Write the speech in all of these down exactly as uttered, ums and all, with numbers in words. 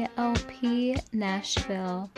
A L P Nashville.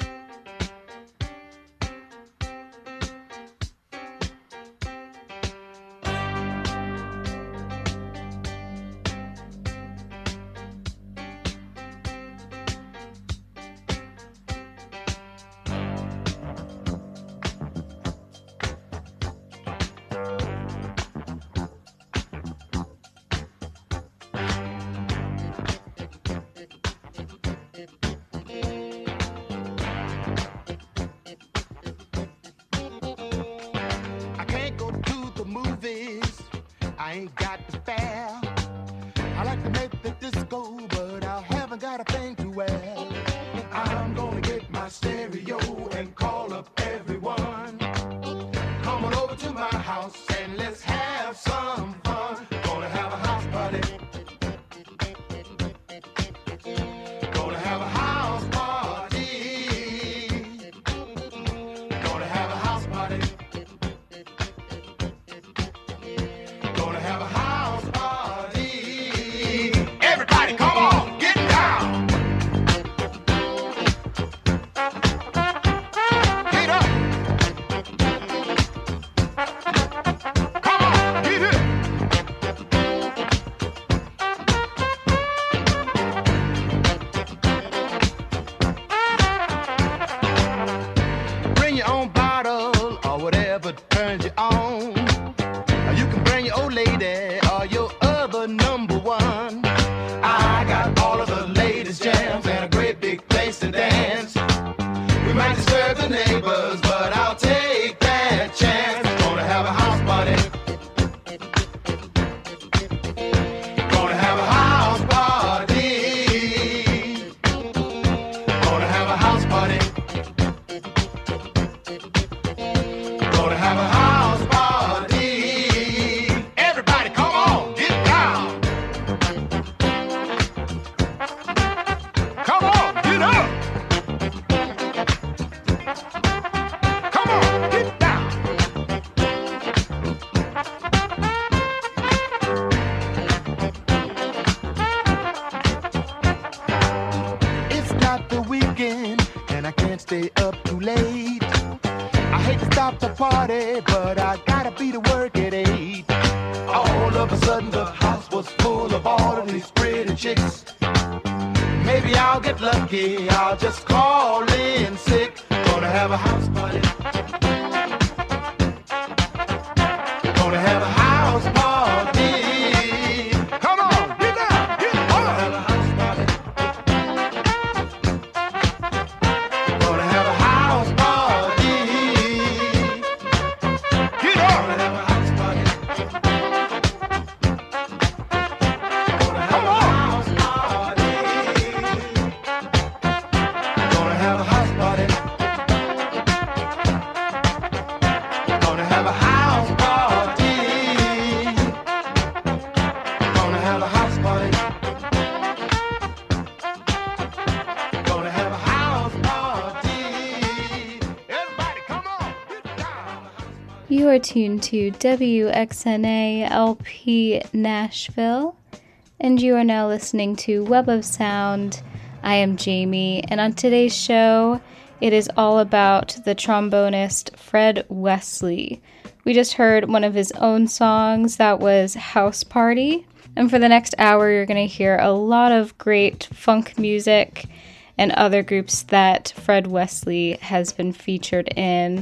You are tuned to W X N A L P Nashville, and you are now listening to Web of Sound. I am Jamie, and on today's show, it is all about the trombonist Fred Wesley. We just heard one of his own songs, that was House Party, and for the next hour, you're going to hear a lot of great funk music and other groups that Fred Wesley has been featured in.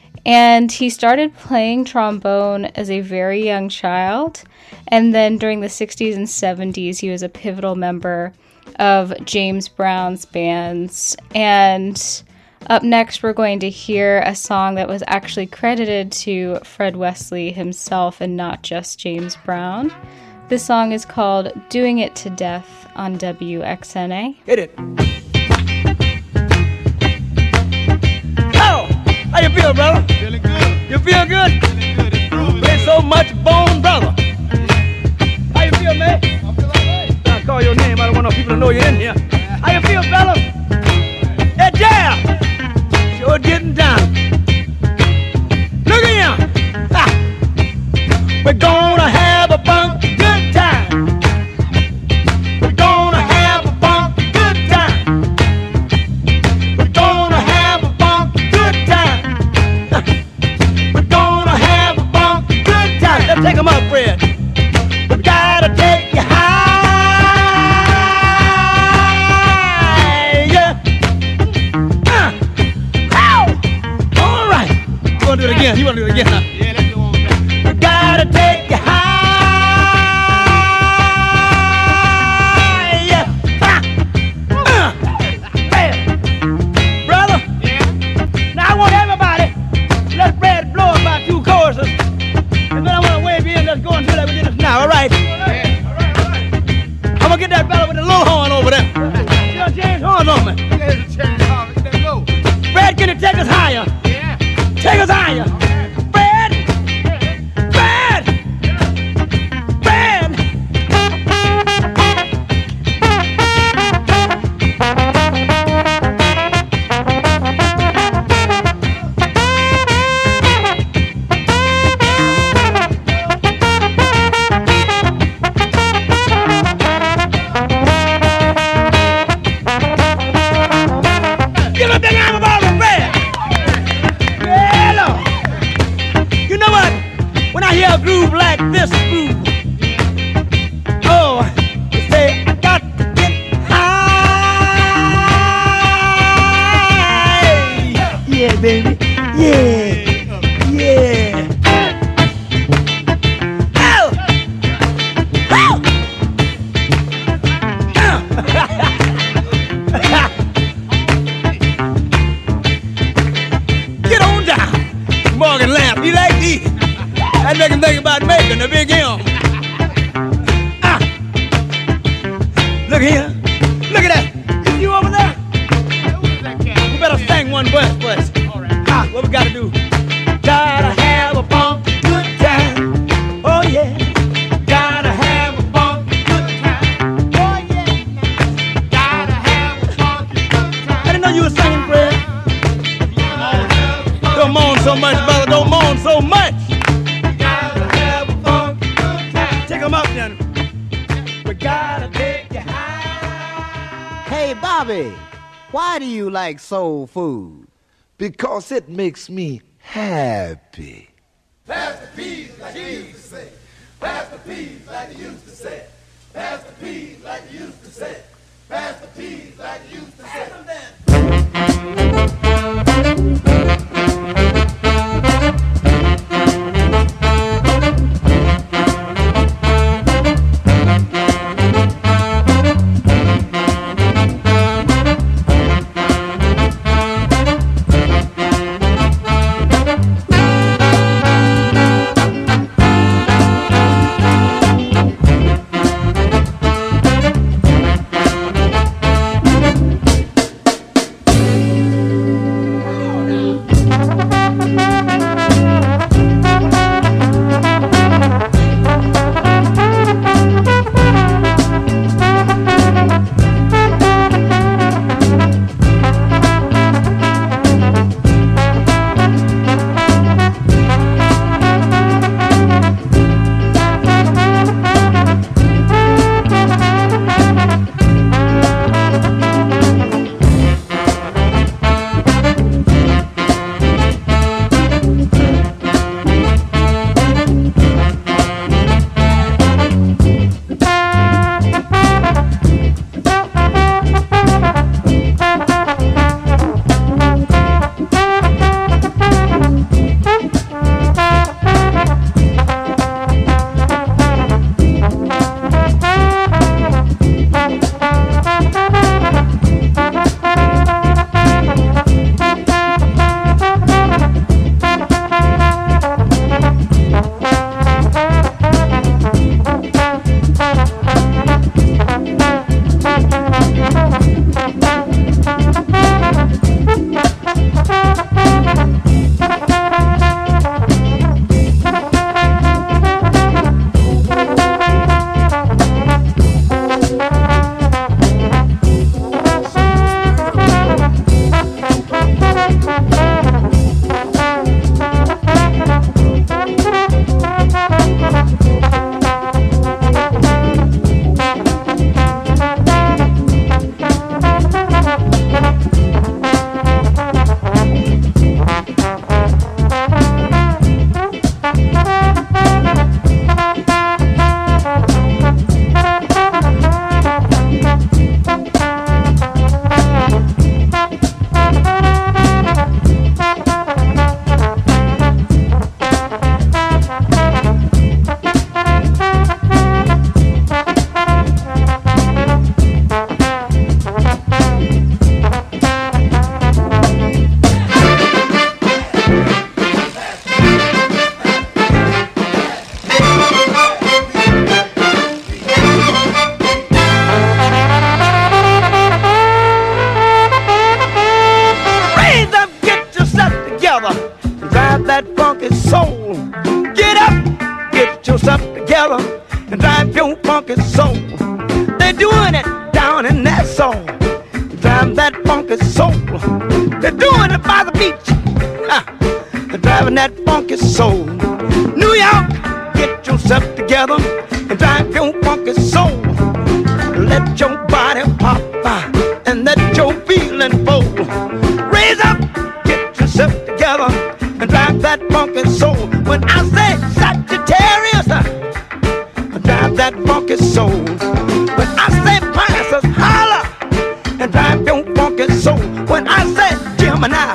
And he started playing trombone as a very young child, and then during the sixties and seventies, he was a pivotal member of James Brown's bands. And up next, we're going to hear a song that was actually credited to Fred Wesley himself and not just James Brown. This song is called Doing It to Death on W X N A. Hit it. How you feel, brother? Feeling good. You feel good? Feeling good. It's groovy. Play so much bone, brother. How you feel, man? I feel all right. I call your name. I don't want no people to know you're in here. How you feel, fella? Hey, yeah. Sure getting down. Look at him. Ha. We're gonna have a funky good time. We're gonna have a funky good time. wanna do it again? You wanna do it again? Huh? Yeah, let's go on back. We gotta take you high. Now, all right. Yeah, all right, all right. I'm gonna get that fella with the little horn over there. You gonna change horns on me? There's a change horn. Let's go. Fred, can you take us higher? Yeah. Take us higher. Fred! Fred! Fred! Give a big arm about the Fred! Yeah, Lord. You know what? When I hear a groove like this groove, oh, you say, I got to get high. Yeah, baby. Yeah. Yeah. Oh! Oh! Get on down. Morgan laugh. He like these. That make him think about making a big M. Ah. Look here. Look at that. Is you over there? Who is that cat? We better sing one verse first. All right. Ah, what we gotta do? Gotta have a funky good time. Oh yeah. Gotta have a funky good time. Oh, yeah. Gotta have a funky good time. I didn't know you were singing, Fred. Gotta have a funky Don't moan so much, brother. Don't moan so much. Gotta have a funky good time. Take 'em up then. We gotta take you high. Hey, Bobby, why do you like soul food? Because it makes me happy. Pass the peas like you used to say. Pass the peas like you used to say. Pass the peas like you used to say. Pass the peas like you used to say. drive that funky soul. Get up, get yourself together, and drive your funky soul. They're doing it down in that soul. Drive that funky soul. They're doing it by the beach. Ha. They're driving that funky soul. New York, get yourself together and drive your funky soul. Let your body pop by and let your feeling flow. Raise up, get yourself together and drive that funky soul. When I say Sagittarius, drive that funky soul. When I say Pisces, holler and drive your funky soul. When I say Gemini,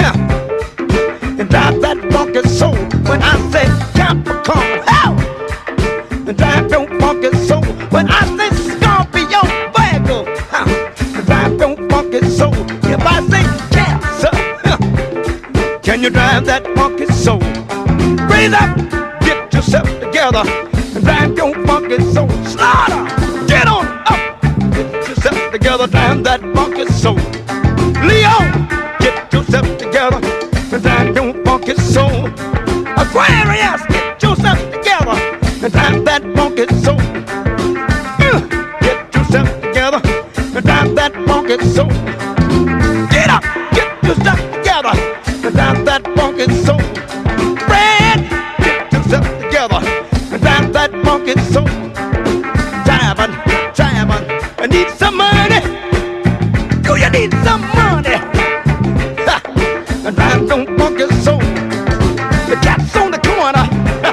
and drive that funky soul. When I say Capricorn, hell, and drive your funky soul. When I say Scorpio, Virgo, huh, and drive your funky soul. If I say Cancer, huh, can you drive that funky soul? Raise up, get yourself together, and drive your funky soul. Slaughter, get on up, get yourself together, drive that funky soul. Leo, get yourself together, and drive your funky soul. Aquarius, get yourself together and drive that funky soul. Uh, get yourself together and drive that funky soul. Get up, get yourself together and drive that funky soul. Fred, get yourself together and drive that funky soul. Driving, driving, I need some money. Do you need some money? Ha, and drive your funky soul. The cat's on the corner,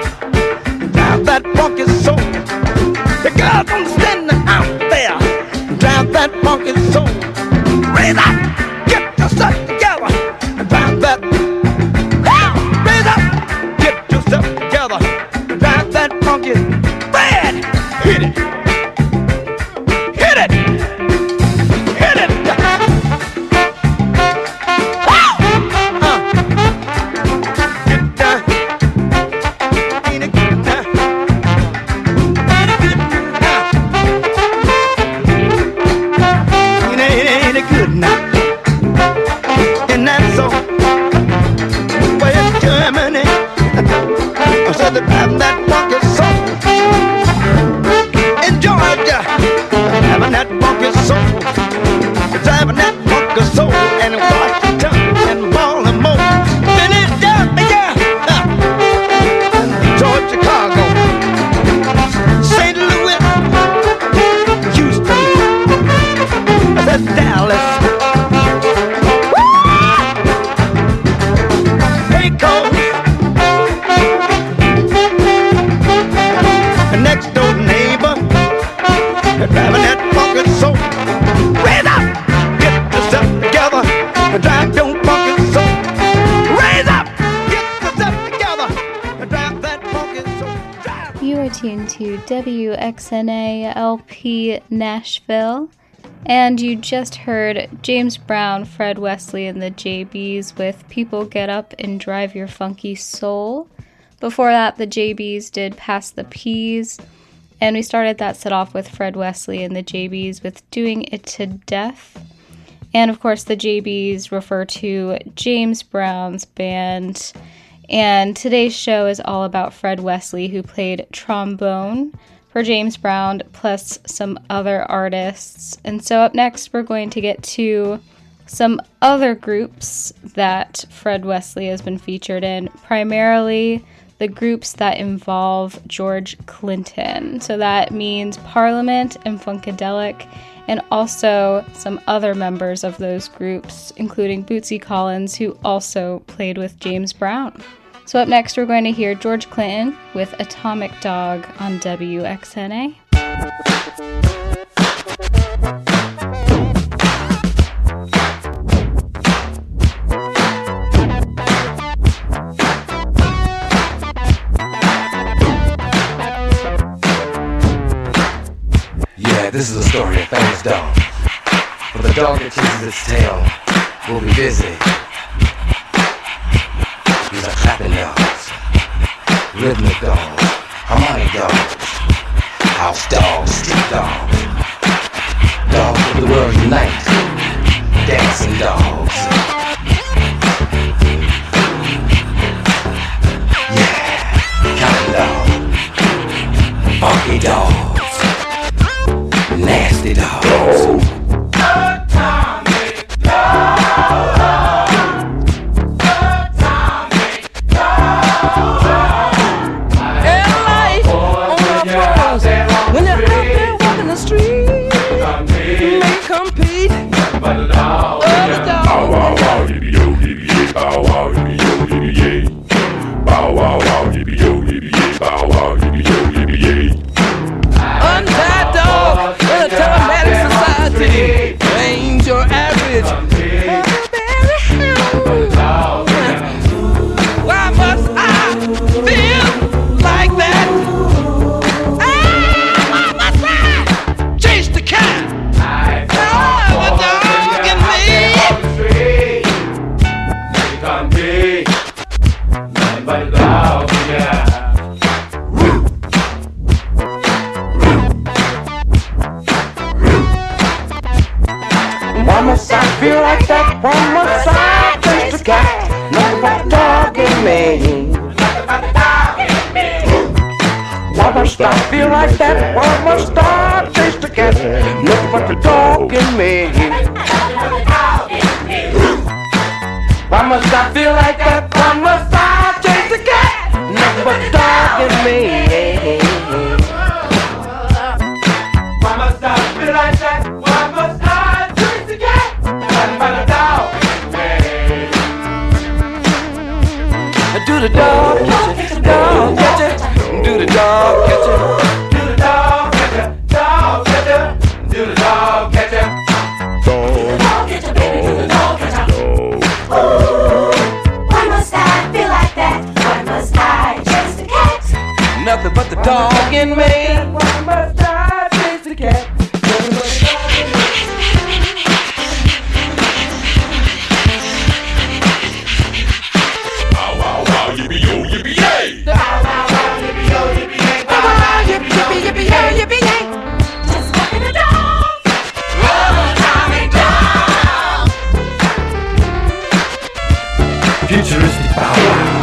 drive that funky soul. The girls on standing out there, drive that funky soul. Raise up, get yourself together, drive that. Raise up, get yourself together, drive that funky. Fred, hit it, hit it, hit it. Having that funky soul in Georgia, having that funky soul, driving that funky soul, and in Washington and Baltimore, Philadelphia, Detroit, Chicago, Saint Louis, Houston, that's Dallas, Waco. Next door neighbor, driving that funky soul. Raise up, get yourself together, drive your funky soul. Raise up, get yourself together, drive that funky soul. Drive. You are tuned to W X N A L P Nashville, and you just heard James Brown, Fred Wesley, and the J Bs with People Get Up and Drive Your Funky Soul. Before that, the J Bs did Pass the Peas, and we started that set off with Fred Wesley and the J Bs with Doing It to Death. And of course, the J Bs refer to James Brown's band, and today's show is all about Fred Wesley, who played trombone for James Brown, plus some other artists. And so up next, we're going to get to some other groups that Fred Wesley has been featured in, primarily the groups that involve George Clinton. So that means Parliament and Funkadelic, and also some other members of those groups, including Bootsy Collins, who also played with James Brown. So up next, we're going to hear George Clinton with Atomic Dog on W X N A. This is a story of famous dog. For the dog that chases its tail will be busy. These are clapping dogs, rhythmic dogs, harmonic dogs, house dogs, street dogs, dogs of the world unite, dancing dogs. nothing but a dog, yeah. Why must I feel like that? Why must I taste the cat? Nothing but a dog in me. Nothing but a dog in me. Why must I feel like that? Why must I taste the cat? Nothing but a dog in me. Why must I feel like that? Why must I taste the cat? Nothing but a dog in me. Why must I feel like that? Why must I taste the cat? Nothing but a dog in me. Do the dog catch it, dog catch it. Do the dog catch it. Do the dog catch it, dog catch it. Do the dog catch it. Dog catch it, baby. Do the dog catch it. Why must I feel like that? Why must I chase the cat? Nothing but the dog in me. Why must I chase the cat? Nothing but the dog in me. Wow, wow, wow, yippee-yo, yippee-yay! Wow, wow, wow, yippee-yo, yippee-yay! Wow, wow, yippee, yippee, yippee-yay, yippee-yay! Just walking the dog. Oh, Tommy dog! Futuristic bow wow.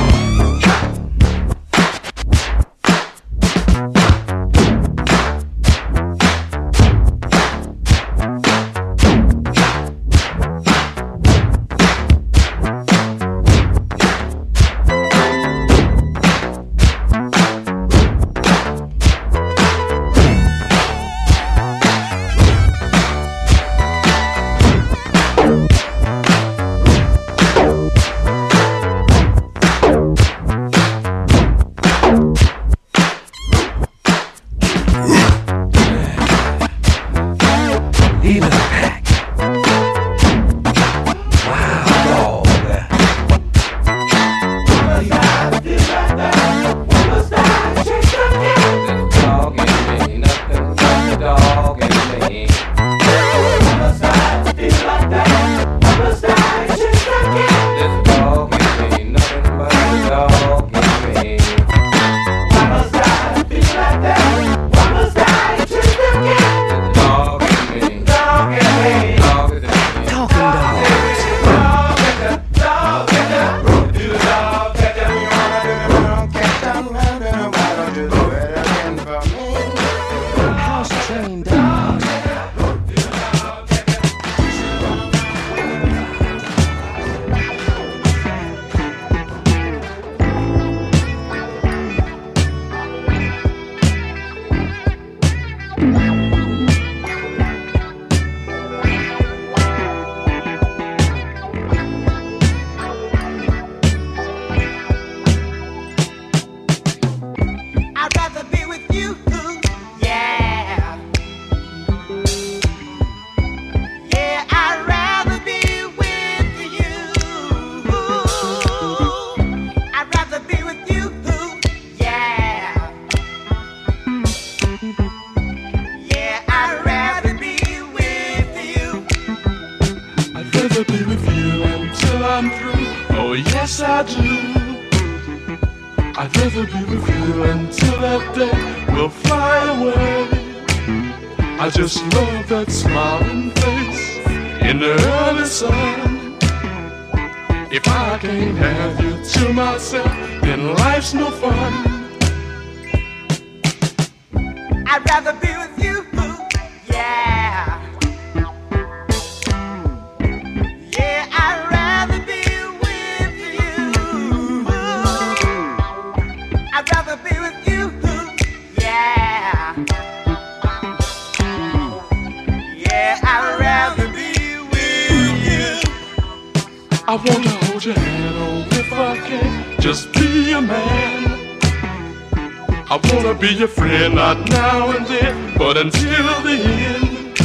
Be your friend, not now and then, but until the end.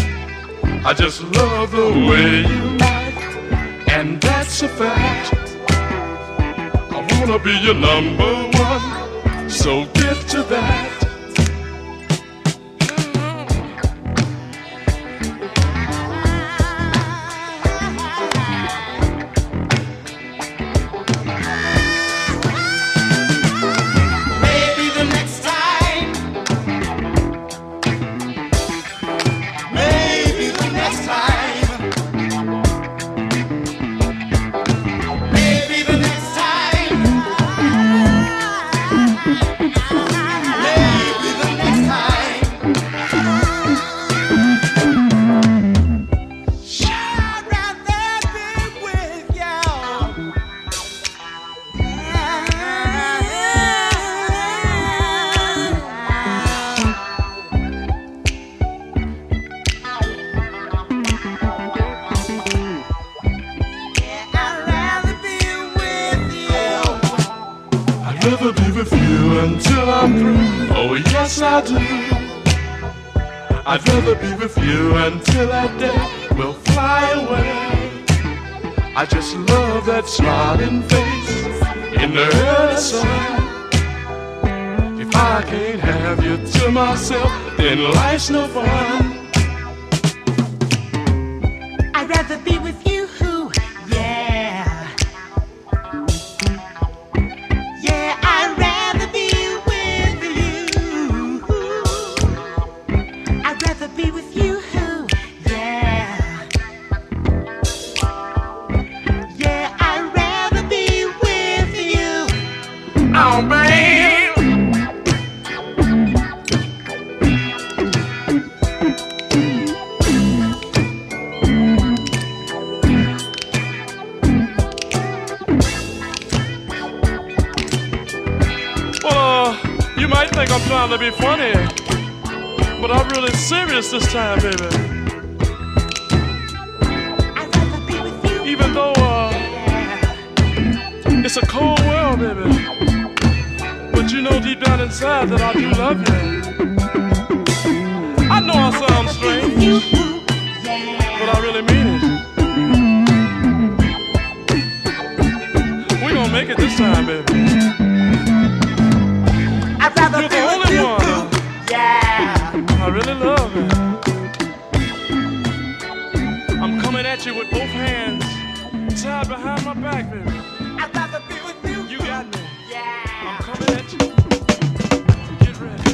I just love the way you act, and that's a fact. I wanna be your number one, so get to that. I'd rather be with you until I'm through. Oh yes I do. I'd rather be with you until that day will fly away. I just love that smiling face in the early sun. If I can't have you to myself, then life's no fun. I'd rather be with you, yeah. Yeah, I'd rather be with you. I'd rather be with you, yeah. Yeah, I'd rather be with you. Oh man. You might think I'm trying to be funny, but I'm really serious this time, baby. Even though uh, it's a cold world, baby, but you know deep down inside that I do love you. I know I sound strange, but I really mean it. We gonna make it this time, baby. I'd rather You're be the with only you, one. yeah. I really love it. I'm coming at you with both hands tied behind my back, baby. I'd rather be with you. You got me. Yeah. I'm coming at you. Get ready.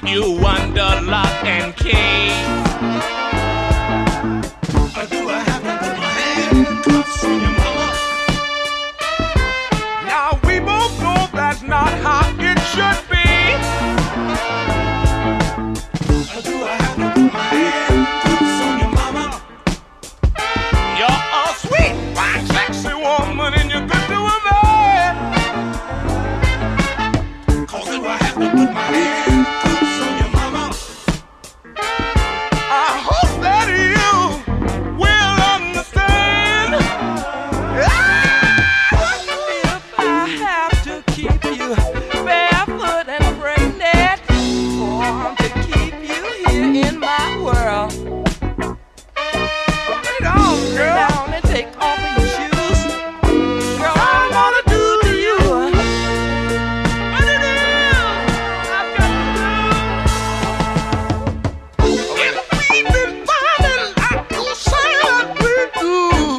you under lock and key? Or do I have to put my handcuffs on your mama? Now we both know that's not how it should be. Or do I have to put my handcuffs on your mama? You're a sweet, fine, sexy woman and you're good to a man. Cause if I have to put my handcuffs on your mama, I hope that you will understand. Ah, if I have to keep you barefoot and pregnant, or to keep you here in my world. Put it on, girl. Down and take off your shoes. Girl, I wanna do to you what it is I've got to do. If we've been falling like you said we do,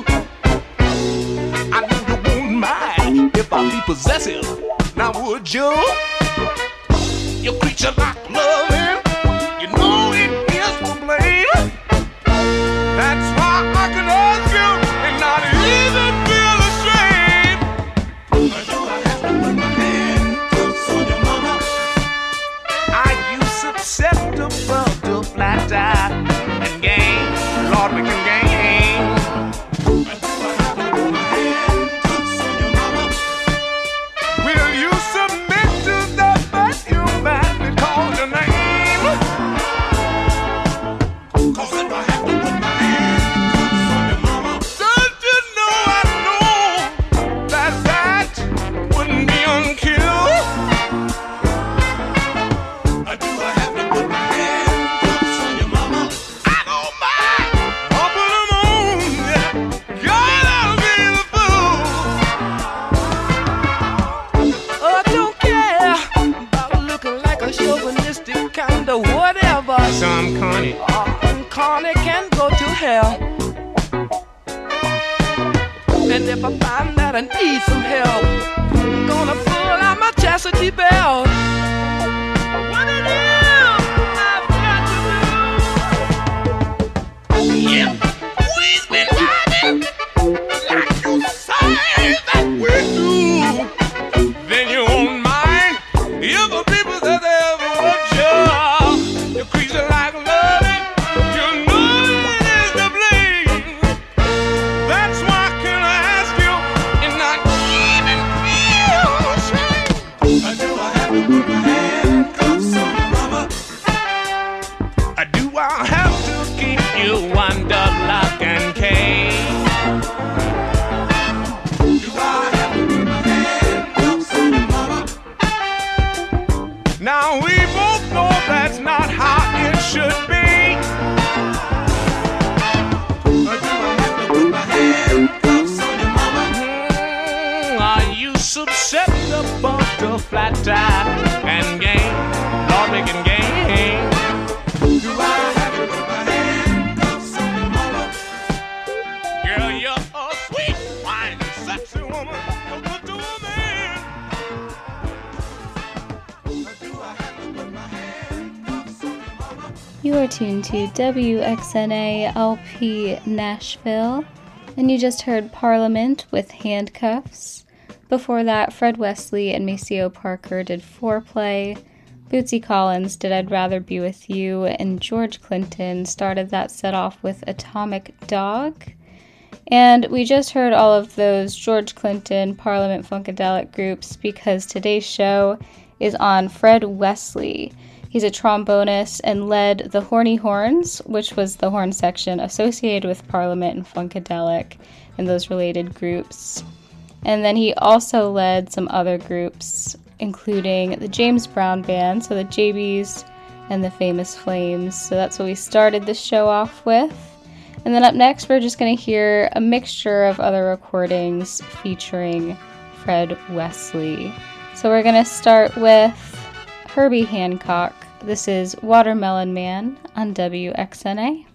I know you won't mind if I be possessive. Now would you? You creature like loving, you know it is to blame. That's why I can ask you and not even feel ashamed. or do I have to put my handcuffs on your mama? Are you susceptible to flat tie and game? Lord, we can game. Or do I have to put my handcuffs on your mama? Will you submit to the best you man we call your name? Cause if I have to put my handcuffs on your mama, Don't you know I know that that wouldn't be unkill? or do I have to put my handcuffs on your mama? I don't mind. I'll put 'em on. Yeah. God, I'll be the fool. Oh, I don't care about looking like a chauvinistic kind of whatever. Some corny. Oh, corny can go to hell. And if I find that I need some help, I'm gonna pull out my chastity belt. What it is I've got to do. Yeah, we've been riding like you say that we do. Then you won't mind if the people that they ever want you. You're crazy like loving, you know it is the blame. That's why I can ask you and not even feel ashamed. Or do I have to put my handcuffs on your mama? Or do I have to keep you under lock and key? Do I have to put my handcuffs on your mama? Now we both know that's not how it should be. Or do I have to put my handcuffs on your mama? Mm, are you susceptible to flat tie and game? Lord, we can game. Do I have to put my handcuffs on your mama? Girl, you're a sweet, fine, sexy woman. You're good to a man. Or do I have to put my handcuffs on your mama? You are tuned to W X N A L P Nashville, and you just heard Parliament with Handcuffs. Before that, Fred Wesley and Maceo Parker did Foreplay. Bootsy Collins did I'd Rather Be With You, and George Clinton started that set off with Atomic Dog. And we just heard all of those George Clinton Parliament Funkadelic groups because today's show is on Fred Wesley. He's a trombonist and led the Horny Horns, which was the horn section associated with Parliament and Funkadelic and those related groups. And then he also led some other groups, including the James Brown Band, so the J Bs and the Famous Flames. So that's what we started the show off with. And then up next, we're just going to hear a mixture of other recordings featuring Fred Wesley. So we're going to start with Herbie Hancock. This is Watermelon Man on W X N A.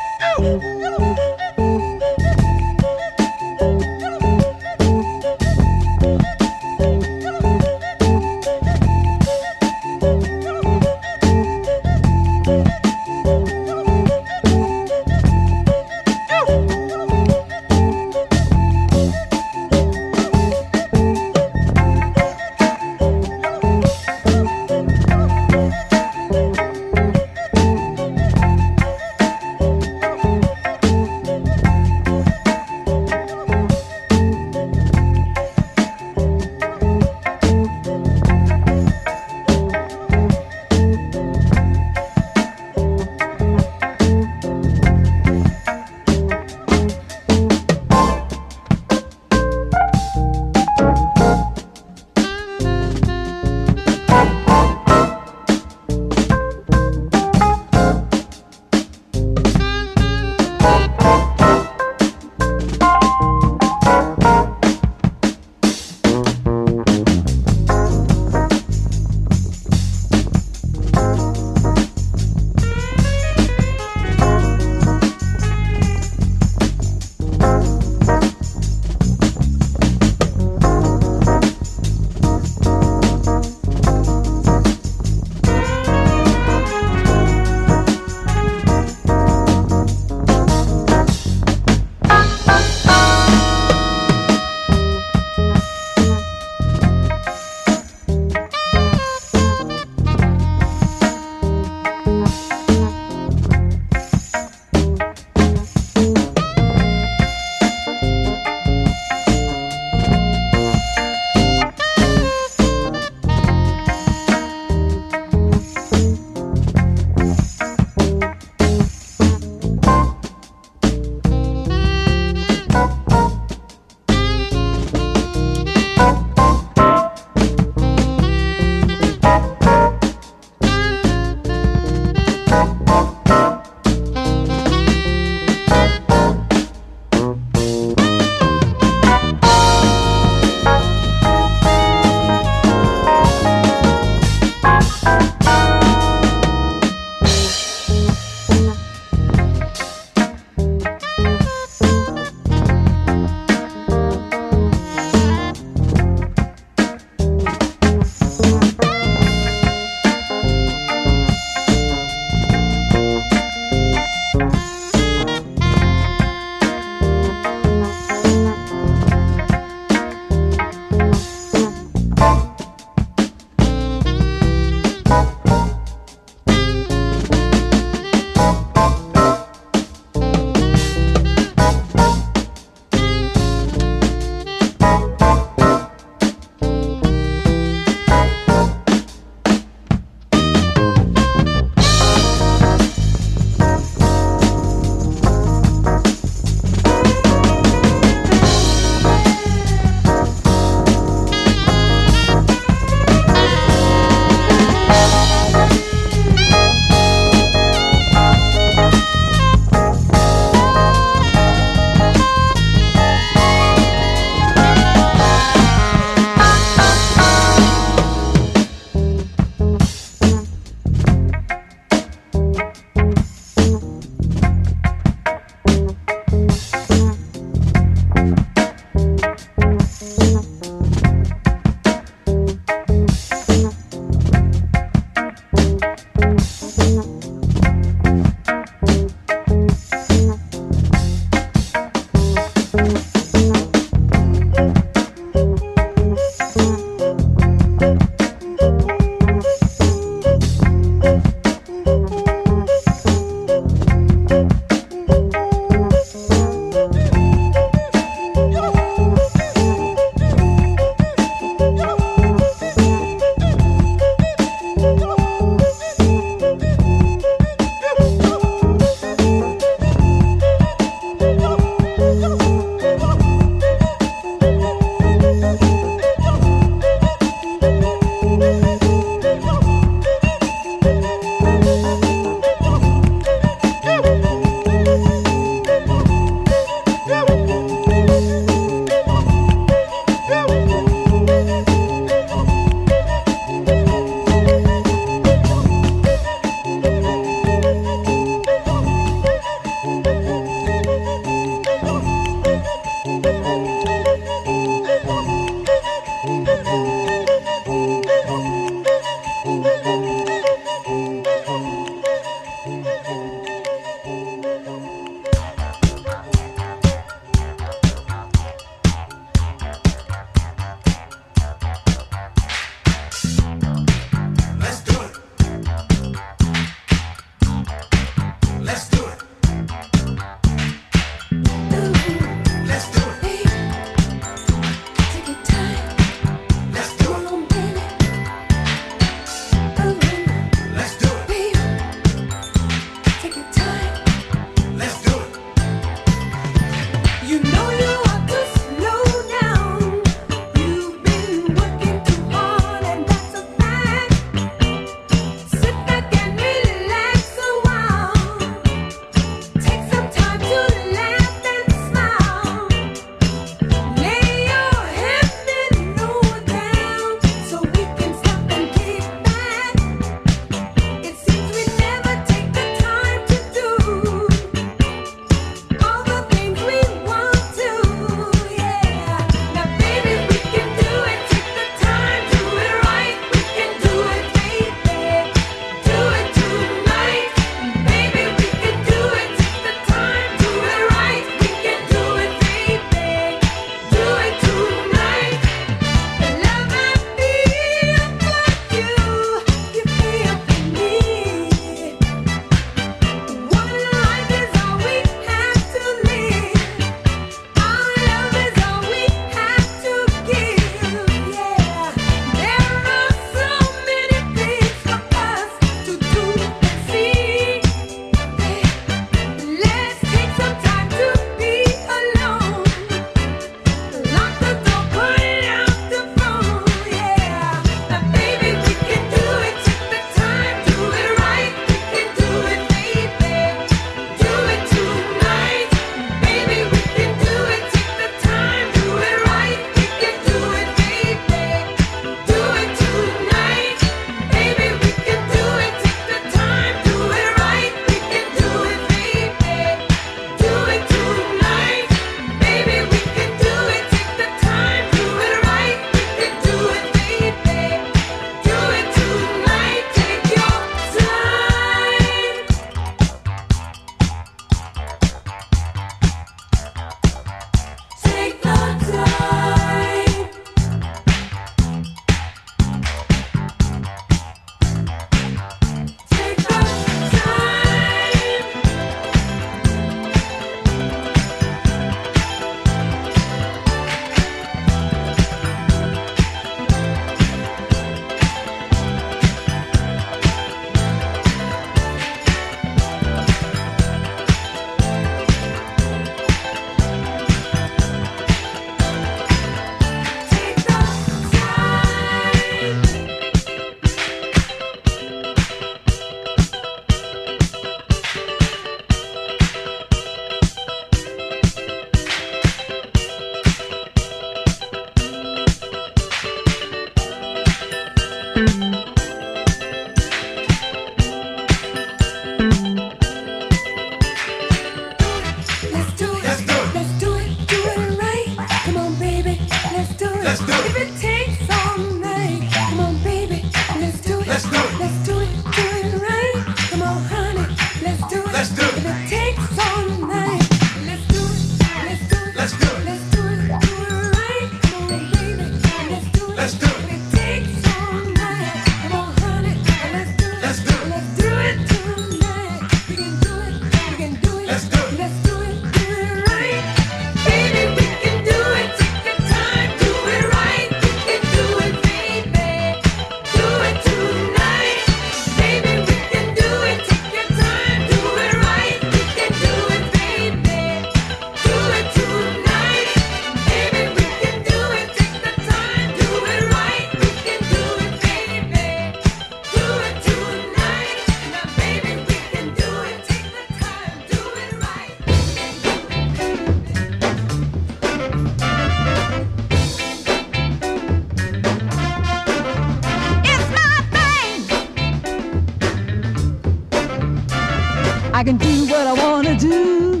I can do what I wanna do.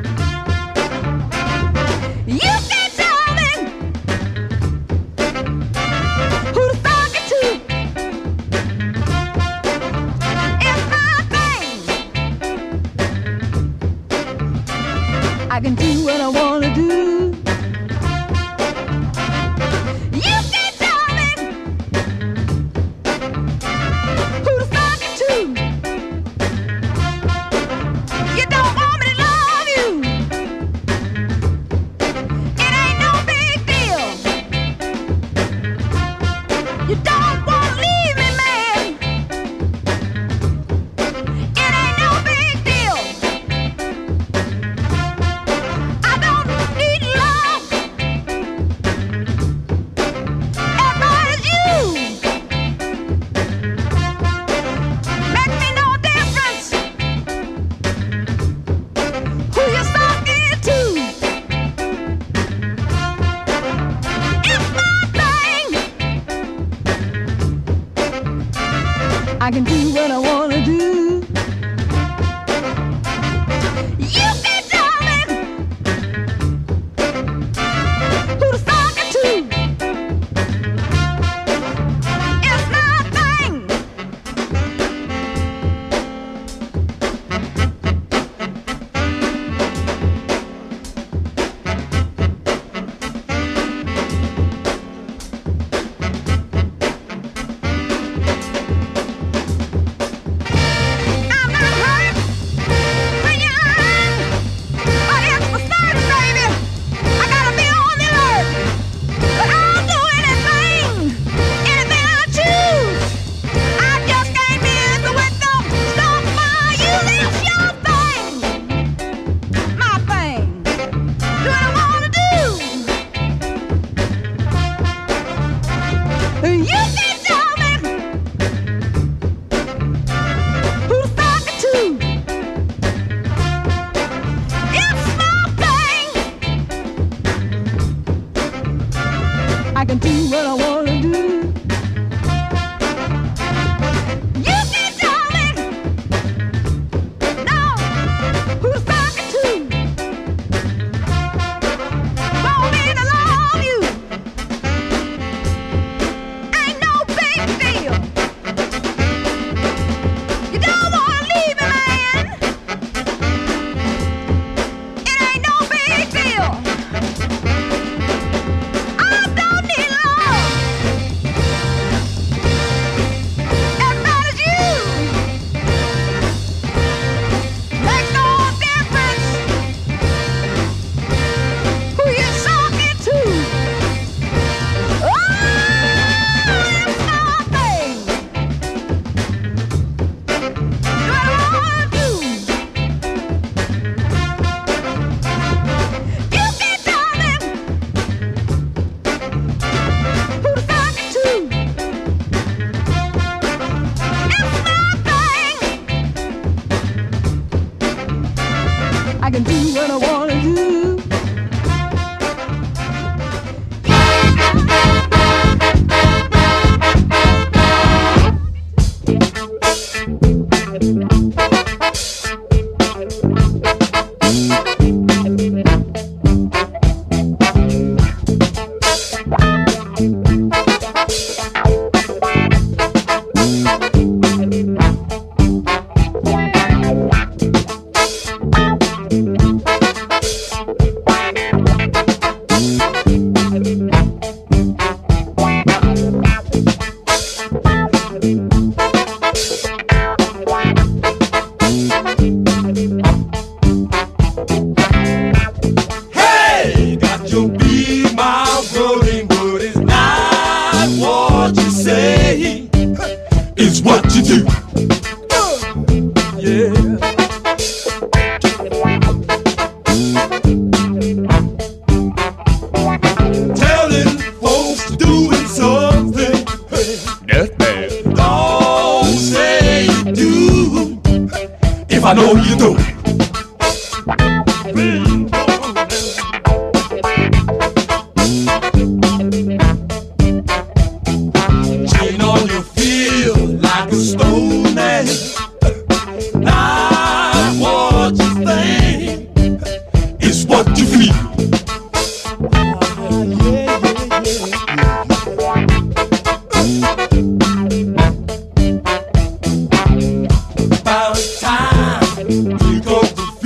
You can tell me who to talk it to. It's my thing. I can do what I wanna do. You can tell me who to talk it to. You don't want me to love you. It ain't no big deal. You don't want to leave me, man. It ain't no big deal. I can do what I wanna do. Hey, got your big mouth rolling, but it's not what you say. It's what you do. Yeah. Telling folks to doing something. That's bad. Don't say you do if I know you don't. Chain on your feel like a stone man. Not what you think, it's what you feel. About time we go to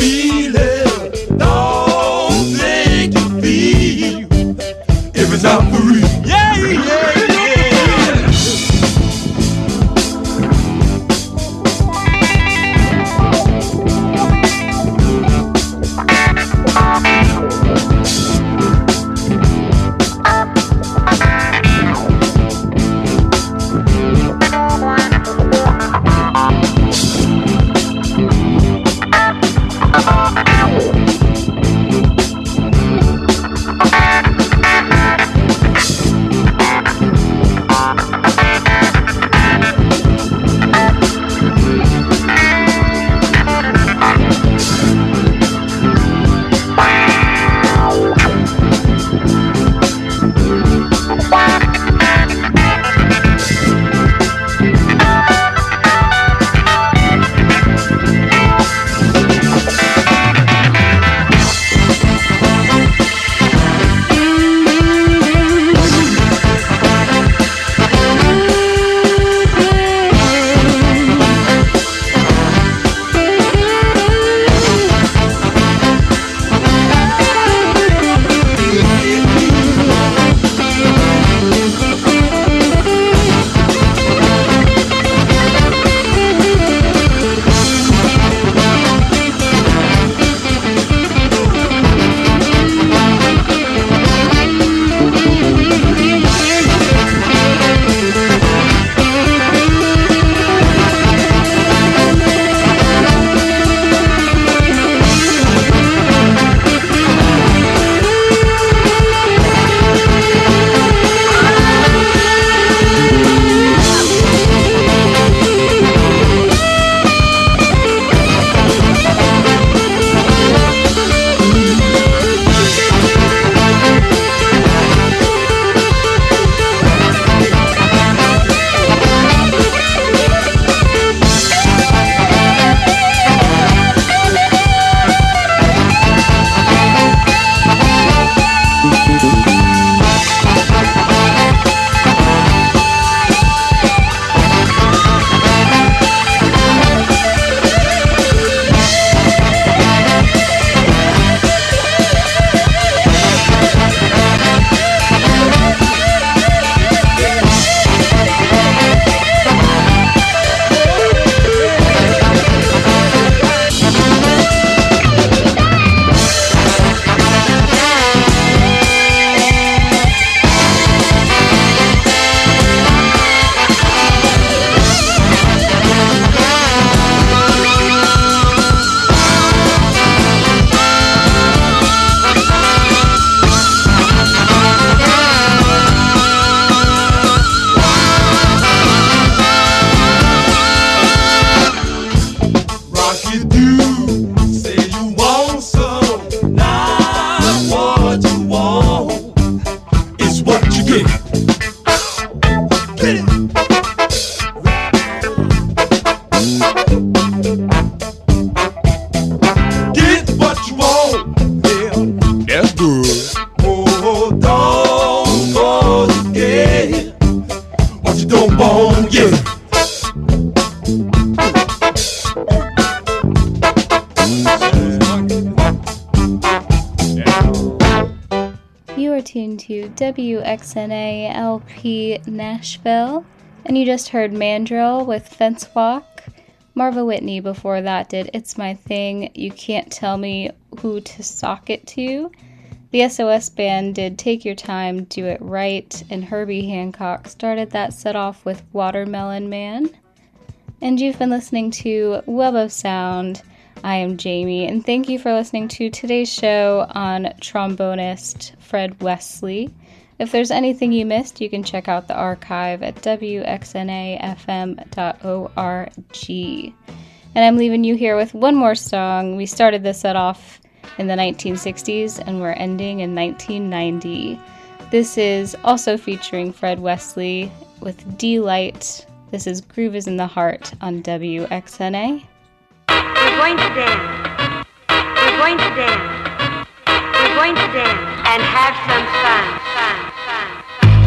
to W X N A L P Nashville, and you just heard Mandrill with Fence Walk. Marva Whitney before that did It's My Thing, You Can't Tell Me Who to Sock It To. The S O S Band did Take Your Time, Do It Right, and Herbie Hancock started that set off with Watermelon Man. And you've been listening to Web of Sound. I am Jamie, and thank you for listening to today's show on trombonist Fred Wesley. If there's anything you missed, you can check out the archive at W X N A F M dot org. And I'm leaving you here with one more song. We started this set off in the nineteen sixties, and we're ending in nineteen ninety. This is also featuring Fred Wesley with D-Light. This is Groove is in the Heart on W X N A. We're going to dance. We're going to dance. We're going to dance and have some fun. Fun, fun.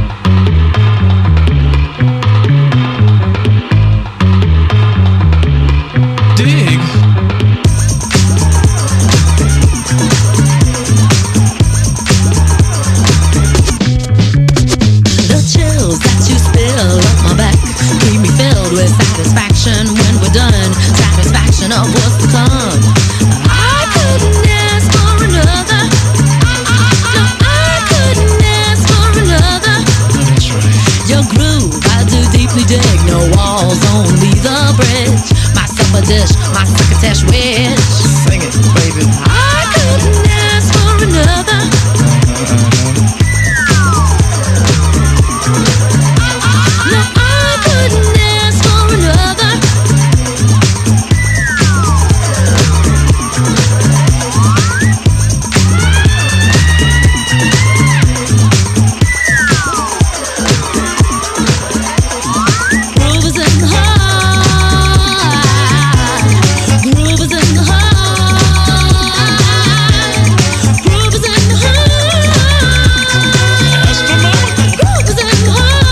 Dig. The chills that you spill up my back keep me filled with satisfaction when we're done. Satisfaction of what's to come. I couldn't ask for another. No, I couldn't ask for another. Your groove, I do deeply dig. No walls, only the bridge. My supper dish, my crocketesh wish. Sing it, baby. I couldn't ask for another. No, I couldn't ask for another. Groove is in the heart. Groove is in the heart. Groove is in the heart. Groove is in the heart.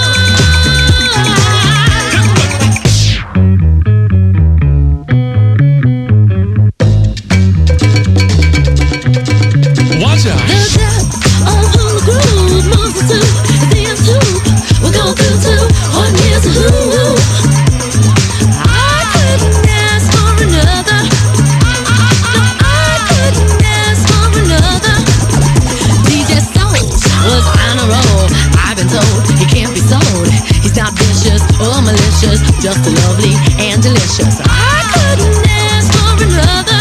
Watch out. The depth of who the groove moves us to is the end tube. We'll go through two on years of who. I couldn't ask for another. No, I couldn't ask for another. D J Soul was on a roll. I've been told he can't be sold. He's not vicious or malicious, just lovely and delicious. I couldn't ask for another.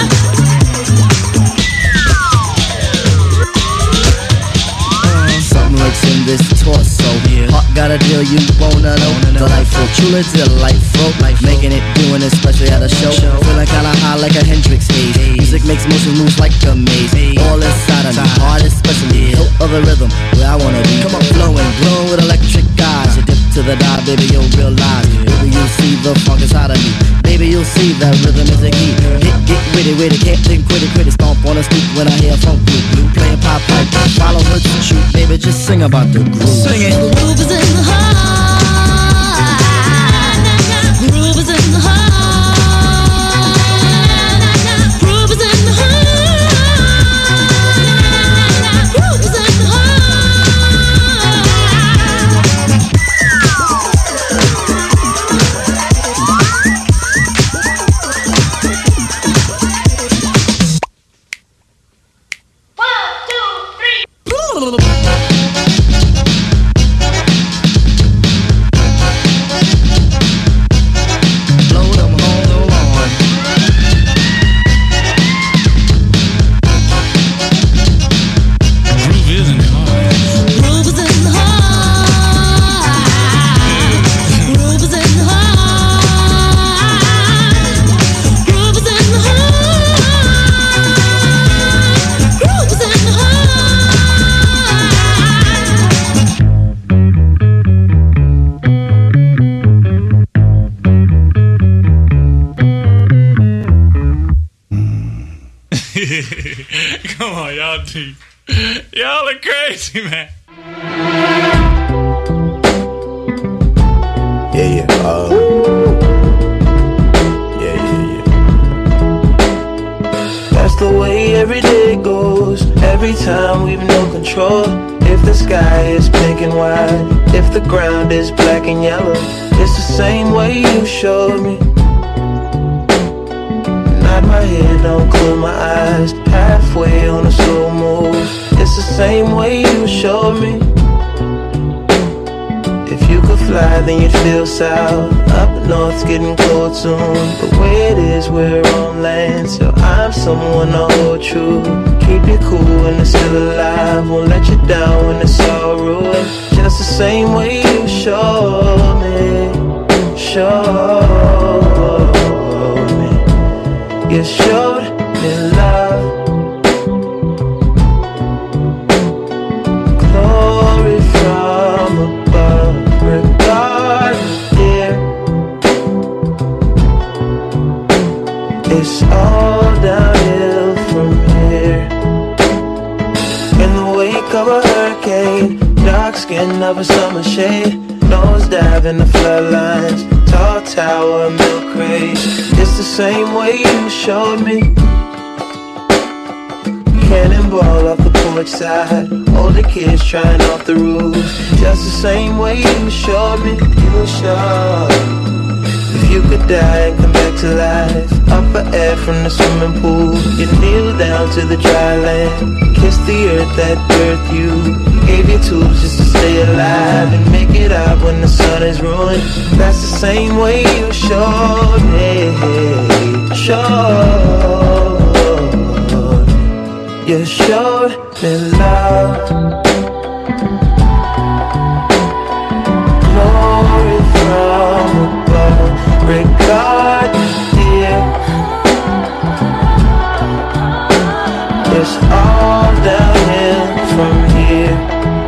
Something lurks in this torso. Heart got a deal you wanna know. Delightful, truly delightful. Making it, doing it, especially at a show. Feeling kinda high like a Hendrix haze. Music makes motion moves like a maze. All inside of me, heart especially. Hilt of the rhythm, where I wanna be. Come on, flowing, glowing with electric eyes. You dip to the dive, baby, you'll realize. Baby, you'll see the funk inside of me. Baby, you'll see that rhythm is a key. Get, get witty, witty, can't think, quitty, quitty. Stomp on the street when I hear funk blue. Blue playing pop pipe, follow her to shoot. Baby, just sing about the groove. Sing it. The groove is in the heart. Groove is in the heart. Groove is in the heart. Groove is in the heart. Come on, y'all deep. Y'all are crazy, man. Yeah, yeah, uh, yeah, yeah, yeah. That's the way every day goes. Every time we've no control. If the sky is pink and white, if the ground is black and yellow, it's the same way you showed me. Nod my head, don't close my eyes, halfway on a slow move. It's the same way you showed me. If you could fly, then you'd feel south. Up north's getting cold soon. The way it is, we're on land, so I'm someone to hold true. Keep you cool when it's still alive, won't let you down when it's all ruined. Just the same way you showed me, showed me. You showed me love, glory from above. Regardless, dear, it's all downhill from here. In the wake of a hurricane, dark skin of a summer shade, nosedive in the floodlines, tall tower, milk crate. It's the same way you showed me. Cannonball off the porch side, older kids trying off the roof. Just the same way you showed me, you showed. If you could die and come back to life, up for air from the swimming pool, you kneel down to the dry land, kiss the earth that birthed you, gave you tubes just to stay alive and make it out when the sun is ruined. That's the same way you showed me, showed. You showed me love, glory from above. Regardless, dear, it's all downhill from here.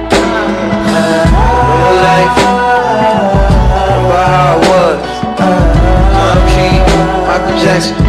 Real life, remember how it was. Tom King, Michael Jackson.